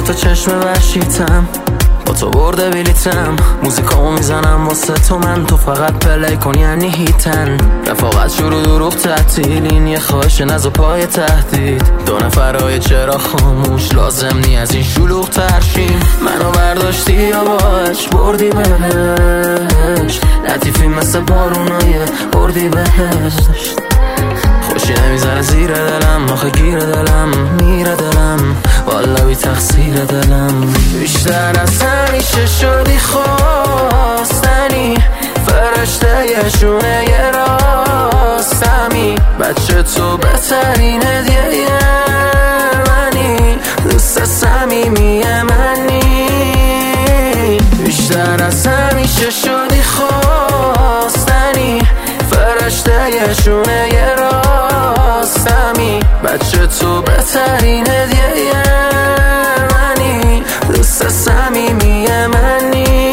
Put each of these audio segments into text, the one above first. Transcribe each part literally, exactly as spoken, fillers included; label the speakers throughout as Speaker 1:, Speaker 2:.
Speaker 1: تا چشم وحشیتم، با تو برده بلیتم، موزیکامو میزنم واسه تو، من تو فقط پلی کن یعنی هیتن. رفاقت شروع دروغ تعطیل، این یه خواهش نزا پای تهدید. دو نفرهای چرا خاموش، لازم نی از این شلوغ ترشیم. منو برداشتی یا باش بردی بهش، لطیفی مثل بارونای بردی بهش. خوشی نمیزنه زیر دلم، آخه گیر دلم میره دلم، والا بی تقصیر دلم. بیشتر از همیشه شدی خواستنی، فرشته یه شونه یه راستمی. بچه تو بهترین هدیه منی، دوست صمیمی منی. بیشتر از همیشه شدی خواستنی، فرشته یه شونه یه راستمی. بچه تو بهترین هدیه منی، دوست صمیمی منی.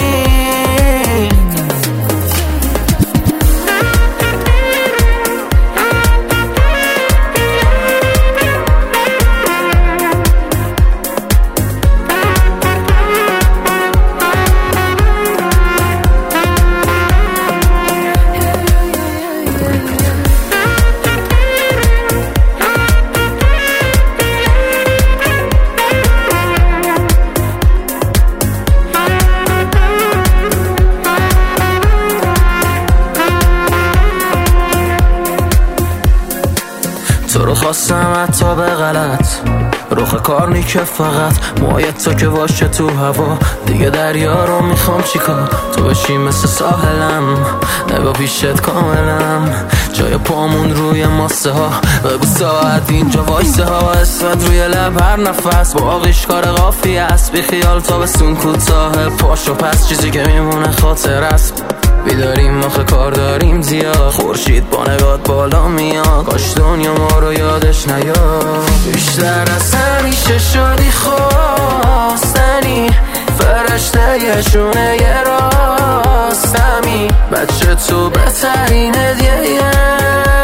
Speaker 1: تو رو خواستم حتی به غلط، روخ کار نی که فقط موهایت تو که باشه تو هوا. دیگه دریا رو میخوام چیکار، تو بشی مثل ساحلم، نگاه پیشت کاملم. جای پامون روی ماسه ها، بگو ساعت اینجا وایسه ها. اسمت روی لب هر نفس، با آغیش کار قافی است. بی خیال تا بسون کوتاه، پاشو پس چیزی که میمونه خاطر است. بیداریم آخه کار داریم زیاد، خورشید با نگات بالا میاد. کاش دنیا ما رو یادش نیاد. بیشتر از همیشه شدی خواستنی، فرشته یه شونه یه راستمی. بچه تو بهترین هدیه